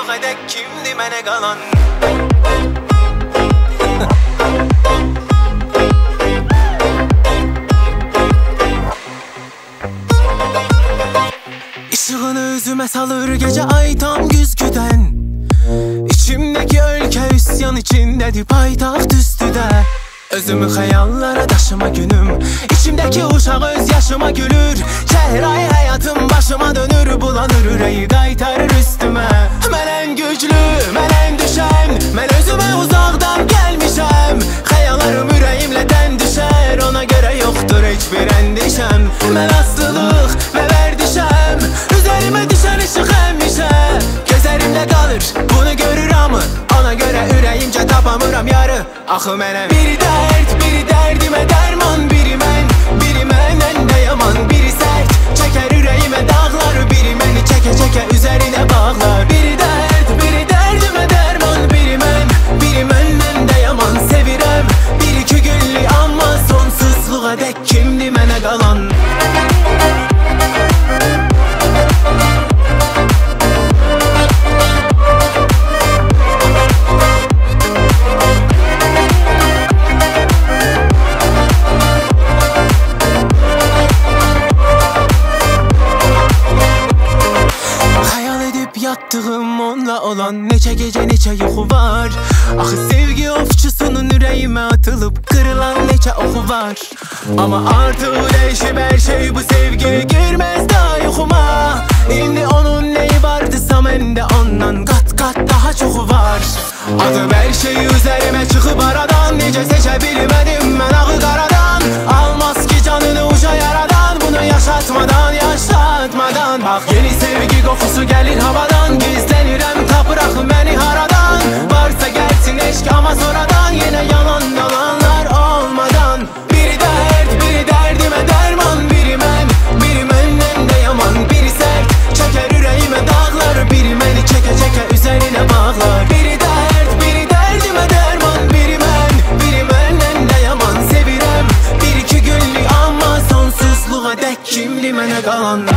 sonsuzluğa dek kimdi mənə qalan? İşığını özümə salır gecə ay tam güzgüdən. İçimdəki ölkə üsyan içindədir paytaxt üstüdə. Özümü xəyallara daşıma günüm, İçimdəki uşaq öz yaşıma gülür. Çəhrayı həyatım başıma dönür, bulanır ürəyi qaytarır üstümə. Mən ən güclü, mən ən düşən, mən özümə uzaqdan gəlmişəm. Xəyallarım ürəyimlə dən düşər, ona görə yoxdur heç bir əndişəm. Mən asılıq və vərdişəm, üzərimə düşən işıq həmişə gözlərimdə qalır, bunu görür hamı. Ona görə ürəyimcə tapamıram yarı. Axı mənəm biri dərd, biri dərdimə dərman. Biri məndən də yaman, biri sərt çəkər ürəyimə dağlar. Biri məni çəkə-çəkə üzərinə bağlar. Biri dərd, biri dərdimə dərman. Biri məndən də yaman sevirəm. Bir iki günlük amma sonsuzluğa dək kimdi mənə qalan? Yatdığım onunla olan neçə gecə neçə yuxu var. Axı sevgi ovçusunun ürəyimə atılıb qırılan neçə oxu var. Amma artıq dəyişib hər şey, bu sevgi girməz daha yuxuma. İndi onun neyi vardısa məndə ondan qat-qat daha çoxu var. Adım hər şey üzərimə çıxıb aradan, necə seçə bilmədim mən ağı qaradan. Almaz ki canını uca yaradan, bunu yaşatmadan. Bax yeni sevgi qoxusu gəlir havadan, gizlənirəm tapır axı məni haradan. Varsa gəlsin eşq amma sonradan, yenə yalan yalanlar olmadan. Biri dərd, biri dərdimə dərman. Biri məndən də yaman, biri sərt çəkər ürəyimə dağlar. Biri məni çəkə-çəkə üzərinə bağlar. Biri dərd, biri dərdimə dərman. Biri məndən də yaman sevirəm. Bir iki günlük amma sonsuzluğa dək kimdi mənə qalan?